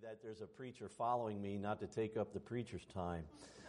that there's a preacher following me, not to take up the preacher's time.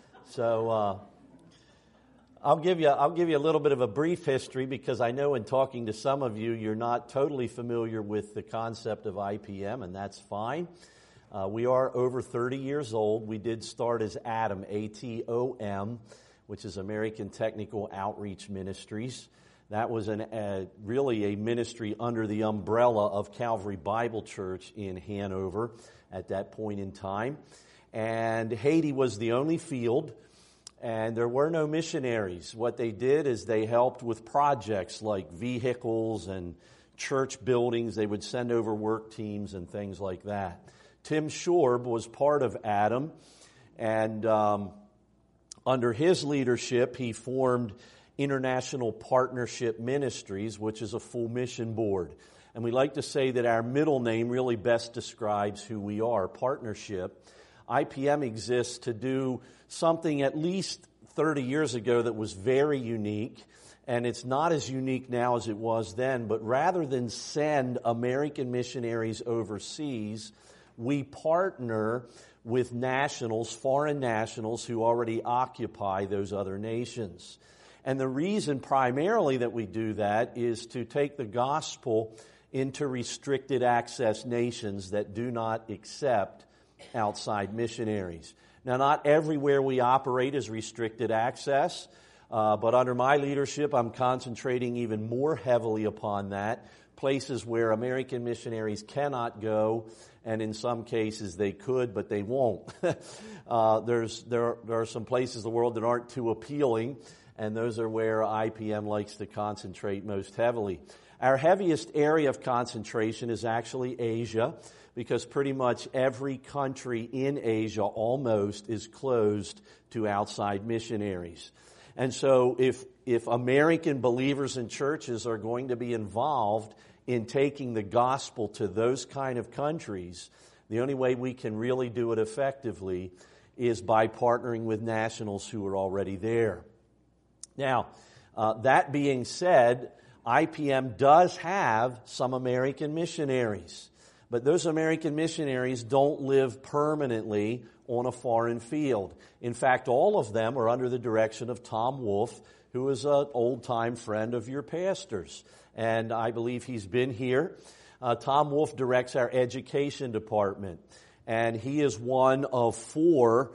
So I'll give you a little bit of a brief history, because I know in talking to some of you, you're not totally familiar with the concept of IPM, and that's fine. We are over 30 years old. We did start as ATOM, A-T-O-M, which is American Technical Outreach Ministries. That was really a ministry under the umbrella of Calvary Bible Church in Hanover at that point in time. And Haiti was the only field, and there were no missionaries. What they did is they helped with projects like vehicles and church buildings. They would send over work teams and things like that. Tim Shorb was part of ATOM, and under his leadership, he formed International Partnership Ministries, which is a full mission board. And we like to say that our middle name really best describes who we are, Partnership. IPM exists to do something at least 30 years ago that was very unique, and it's not as unique now as it was then, but rather than send American missionaries overseas, we partner with nationals, foreign nationals who already occupy those other nations. And the reason primarily that we do that is to take the gospel into restricted access nations that do not accept outside missionaries. Now, not everywhere we operate is restricted access, but under my leadership, I'm concentrating even more heavily upon that. Places where American missionaries cannot go, and in some cases they could, but they won't. There are some places in the world that aren't too appealing, and those are where IPM likes to concentrate most heavily. Our heaviest area of concentration is actually Asia, because pretty much every country in Asia almost is closed to outside missionaries. And so if American believers and churches are going to be involved in taking the gospel to those kind of countries, the only way we can really do it effectively is by partnering with nationals who are already there. Now, that being said, IPM does have some American missionaries, but those American missionaries don't live permanently on a foreign field. In fact, all of them are under the direction of Tom Wolf, who is an old-time friend of your pastor's, and I believe he's been here. Tom Wolf directs our education department, and he is one of four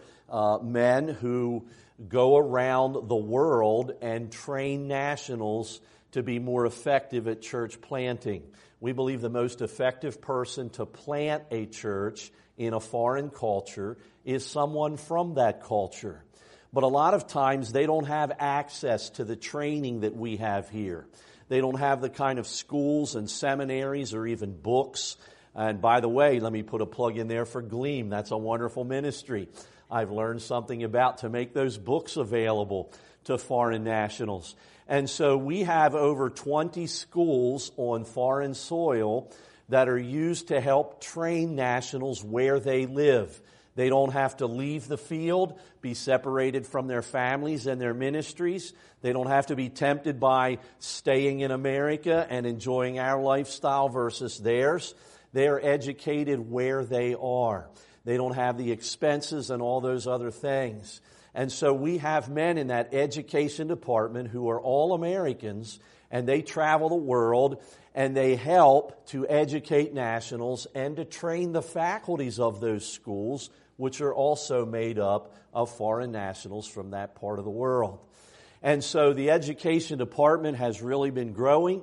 men who go around the world and train nationals to be more effective at church planting. We believe the most effective person to plant a church in a foreign culture is someone from that culture. But a lot of times they don't have access to the training that we have here. They don't have the kind of schools and seminaries or even books. And by the way, let me put a plug in there for Gleam. That's a wonderful ministry I've learned something about to make those books available to foreign nationals. And so we have over 20 schools on foreign soil that are used to help train nationals where they live. They don't have to leave the field, be separated from their families and their ministries. They don't have to be tempted by staying in America and enjoying our lifestyle versus theirs. They are educated where they are. They don't have the expenses and all those other things. And so we have men in that education department who are all Americans, and they travel the world, and they help to educate nationals and to train the faculties of those schools, which are also made up of foreign nationals from that part of the world. And so the education department has really been growing.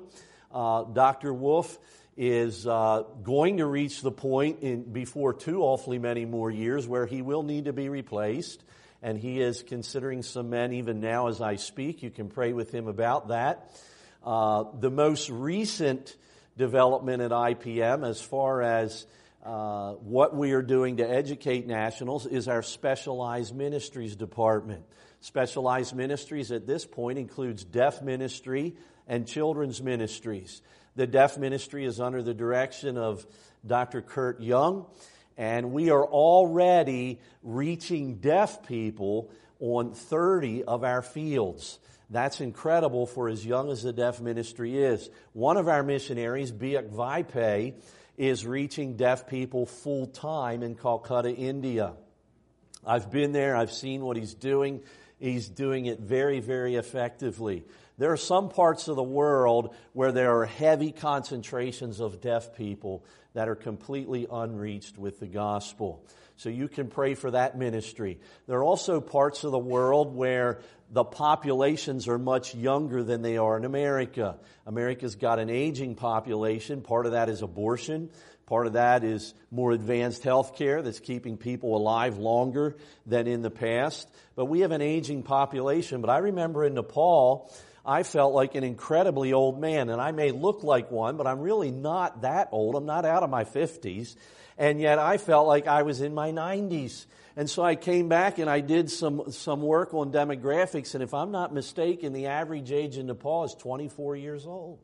Dr. Wolf is going to reach the point before too awfully many more years where he will need to be replaced. And he is considering some men even now as I speak. You can pray with him about that. The most recent development at IPM as far as what we are doing to educate nationals is our Specialized Ministries department. Specialized Ministries at this point includes deaf ministry and children's ministries. The deaf ministry is under the direction of Dr. Kurt Young, and we are already reaching deaf people on 30 of our fields. That's incredible for as young as the deaf ministry is. One of our missionaries, Biak Vaipe, is reaching deaf people full time in Calcutta, India. I've been there. I've seen what he's doing. He's doing it very, very effectively. There are some parts of the world where there are heavy concentrations of deaf people that are completely unreached with the gospel. So you can pray for that ministry. There are also parts of the world where the populations are much younger than they are in America. America's got an aging population. Part of that is abortion. Part of that is more advanced health care that's keeping people alive longer than in the past. But we have an aging population. But I remember in Nepal, I felt like an incredibly old man. And I may look like one, but I'm really not that old. I'm not out of my 50s. And yet I felt like I was in my 90s. And so I came back and I did some work on demographics. And if I'm not mistaken, the average age in Nepal is 24 years old.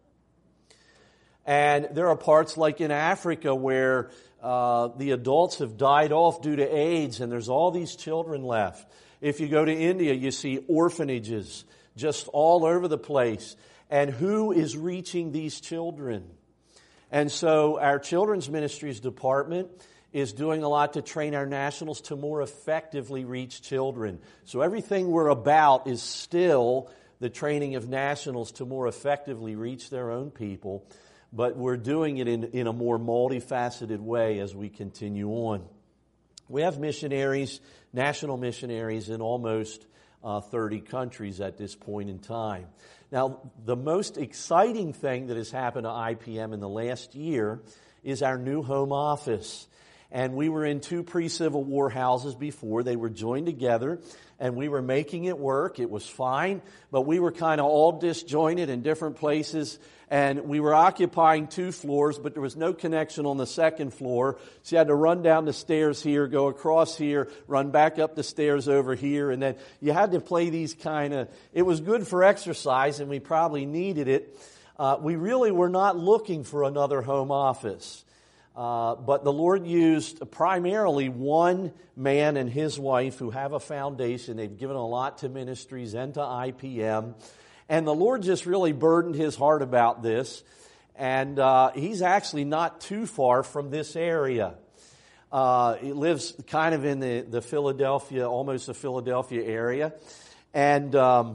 And there are parts like in Africa where the adults have died off due to AIDS, and there's all these children left. If you go to India, you see orphanages just all over the place. And who is reaching these children? And so our children's ministries department is doing a lot to train our nationals to more effectively reach children. So everything we're about is still the training of nationals to more effectively reach their own people. But we're doing it in a more multifaceted way as we continue on. We have missionaries, national missionaries in almost 30 countries at this point in time. Now, the most exciting thing that has happened to IPM in the last year is our new home office. And we were in 2 pre-Civil War houses before. They were joined together, and we were making it work. It was fine, but we were kind of all disjointed in different places, and we were occupying 2 floors, but there was no connection on the second floor. So you had to run down the stairs here, go across here, run back up the stairs over here, and then you had to play these it was good for exercise, and we probably needed it. We really were not looking for another home office. But the Lord used primarily one man and his wife who have a foundation. They've given a lot to ministries and to IPM. And the Lord just really burdened his heart about this. And he's actually not too far from this area. He lives kind of in the Philadelphia, almost the Philadelphia area. And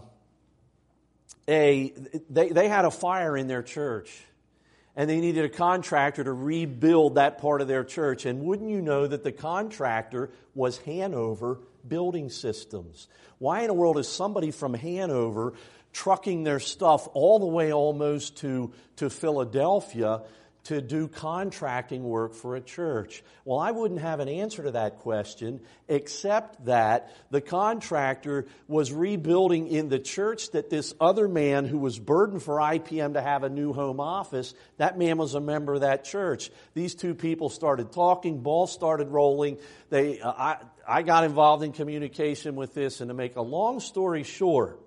they had a fire in their church. And they needed a contractor to rebuild that part of their church. And wouldn't you know that the contractor was Hanover Building Systems? Why in the world is somebody from Hanover trucking their stuff all the way almost to Philadelphia to do contracting work for a church? Well, I wouldn't have an answer to that question except that the contractor was rebuilding in the church that this other man who was burdened for IPM to have a new home office, that man was a member of that church. These 2 people started talking, balls started rolling. I got involved in communication with this, and to make a long story short,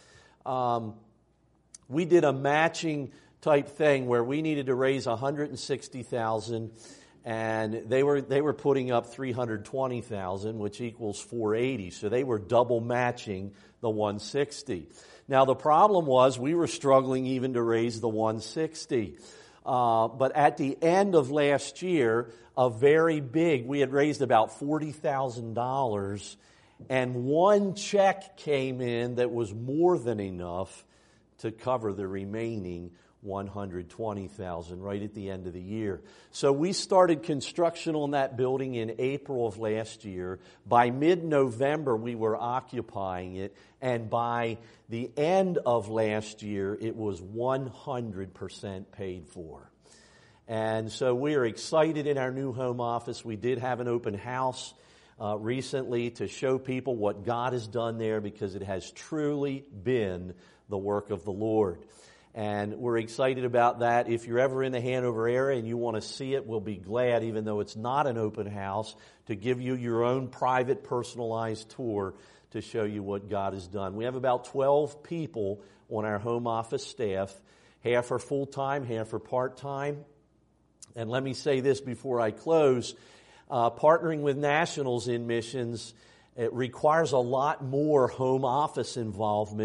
we did a matching type thing where we needed to raise $160,000, and they were putting up $320,000, which equals $480. So they were double matching the $160. Now the problem was we were struggling even to raise the $160. But at the end of last year, we had raised about $40,000, and one check came in that was more than enough to cover the remaining $120,000 right at the end of the year. So we started construction on that building in April of last year. By mid-November, we were occupying it. And by the end of last year, it was 100% paid for. And so we are excited in our new home office. We did have an open house recently to show people what God has done there, because it has truly been the work of the Lord. And we're excited about that. If you're ever in the Hanover area and you want to see it, we'll be glad, even though it's not an open house, to give you your own private, personalized tour to show you what God has done. We have about 12 people on our home office staff. Half are full-time, half are part-time. And let me say this before I close. Partnering with nationals in missions, it requires a lot more home office involvement.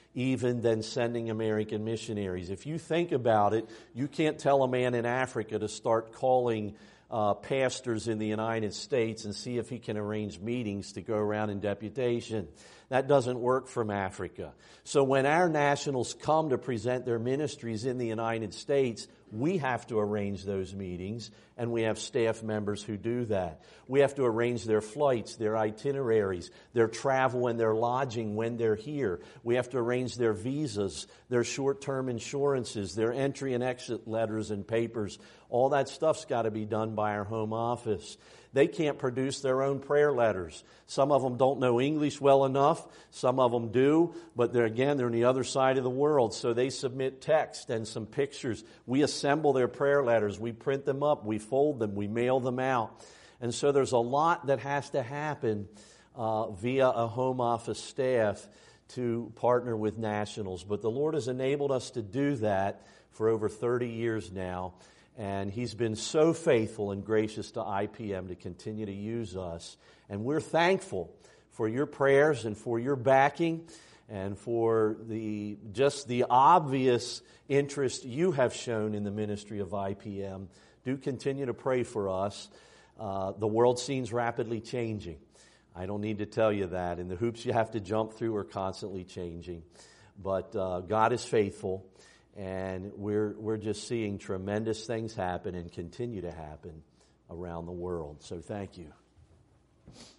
even than sending American missionaries. If you think about it, you can't tell a man in Africa to start calling pastors in the United States and see if he can arrange meetings to go around in deputation. That doesn't work from Africa. So when our nationals come to present their ministries in the United States, we have to arrange those meetings, and we have staff members who do that. We have to arrange their flights, their itineraries, their travel and their lodging when they're here. We have to arrange their visas, their short-term insurances, their entry and exit letters and papers. All that stuff's got to be done by our home office. They can't produce their own prayer letters. Some of them don't know English well enough. Some of them do, but they're on the other side of the world. So they submit text and some pictures. We assemble their prayer letters. We print them up. We fold them. We mail them out. And so there's a lot that has to happen via a home office staff to partner with nationals. But the Lord has enabled us to do that for over 30 years now. And He's been so faithful and gracious to IPM to continue to use us. And we're thankful for your prayers and for your backing and for the obvious interest you have shown in the ministry of IPM. Do continue to pray for us. The world seems rapidly changing. I don't need to tell you that. And the hoops you have to jump through are constantly changing. But God is faithful. And we're just seeing tremendous things happen and continue to happen around the world. So thank you.